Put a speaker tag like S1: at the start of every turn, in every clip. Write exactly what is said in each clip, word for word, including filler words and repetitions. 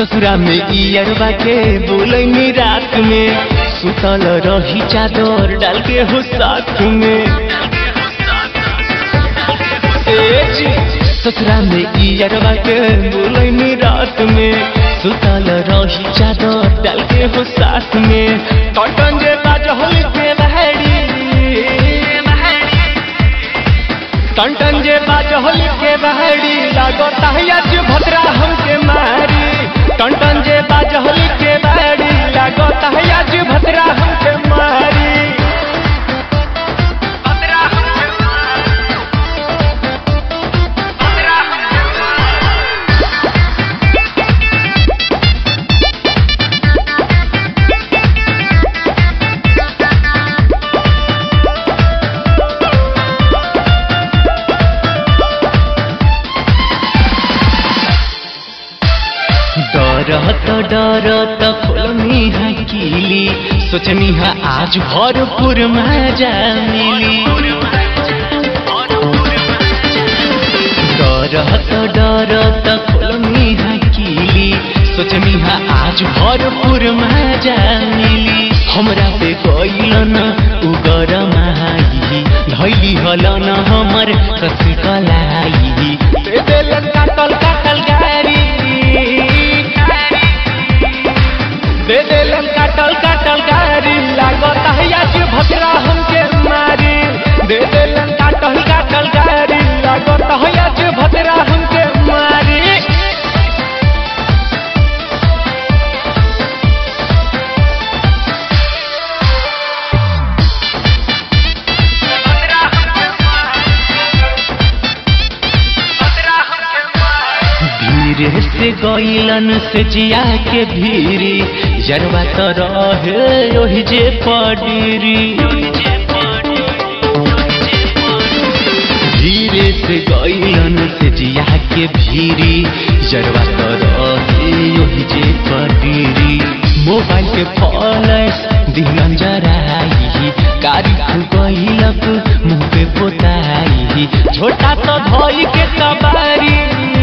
S1: ससुरा में इयरबा के बोलैनी रात में सुतल रही चादर डाल के हो साथ में। ससुरा में इयरबा के बोलैनी रात में सुतल रही चादर डाल के हो साथ में। टन जे बाजहल के बहड़ी टन टन जे बाजहल के बहड़ी लागता है आज भद्रा हमके मारी। टन टन जे बाजहल के बहड़ी लागता है आज भद्रा हमके मारी। डरत डरत खोलनी है कीली सोचनी है आज भरपूर मजा मिली। डरत डरत खोलनी है कीली सोचनी है आज भरपूर मजा मिली। हमरा पे गइलन उगर माही धैली हलन हमर कस कलाई देलन काटल काटल गारी दे देलन काटल काटल गारी लागता है आज भद्रा हमके मारी। दे देलन काटल काटल गारी लागता है आज भद्रा हमके मारी। धीरे से गइलन से जिया के भीरी जरवा तो रहे ओहि जे पडीरी। धीरे से गइलन से जिया के भीरी जरवा तो रहे ओहि जे पडीरी। मोबाइल के फ्लैश दिहलन जराई कारी गइलक मुँह पे पोताई छोटा तो धोई के कबारी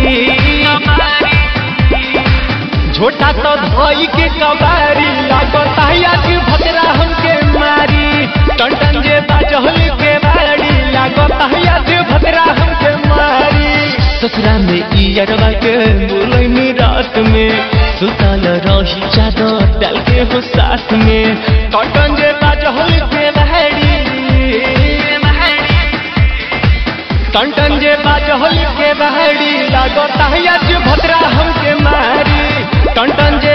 S1: छोटा तो धोई के कबारी लागता है आज भद्रा हमके मारी। टन टन जे बाजहल के बाड़ी लागता है आज भद्रा हमके मारी। ससुरा में इयरबा के बोलैनी रात में सुतल रही चादर डाल के हो साथ में। टन टन जे बाजहल के बाड़ी टन टन जे बाजहल के बहड़ी लागता है आज भद्रा हमके मारी। टन टन जे